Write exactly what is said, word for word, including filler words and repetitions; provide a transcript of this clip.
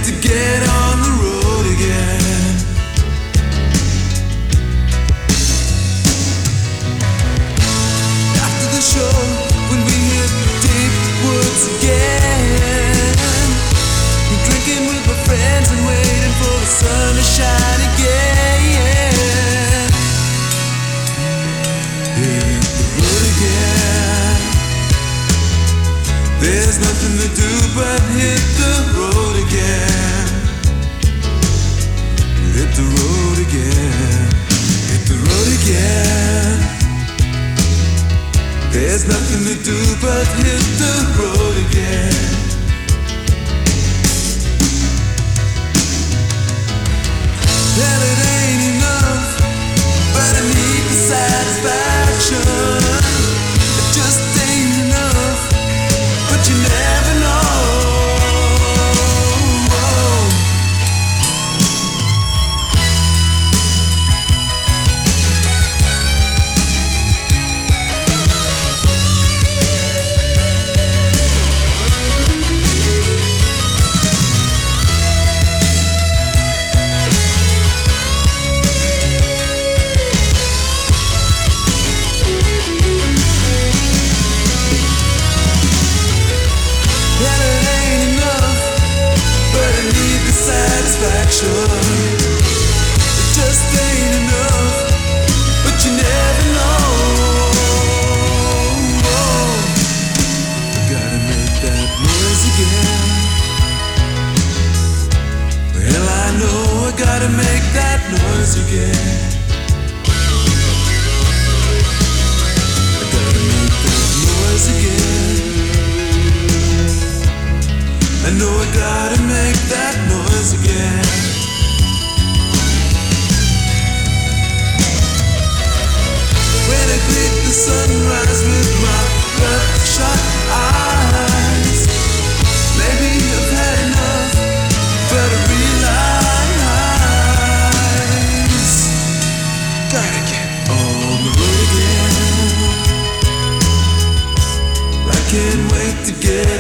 to get on the road again. After the show, when we hit deep woods again, we're drinking with my friends and waiting for the sun to shine again. Hit the road again. There's nothing to do but hit the road again. Hit the road again. Hit the road again. There's nothing to do but hit the road again. And it ain't enough, but I need the satisfaction. It just ain't enough, but you never know. Satisfaction. It just ain't enough, but you never know. I gotta make that noise again. Well, I know I gotta make that noise again. I gotta make that noise again. I know I gotta make that noise again. When I greet the sunrise with my bloodshot eyes, maybe I've had enough, but I realize gotta get on the road again. I can't wait to get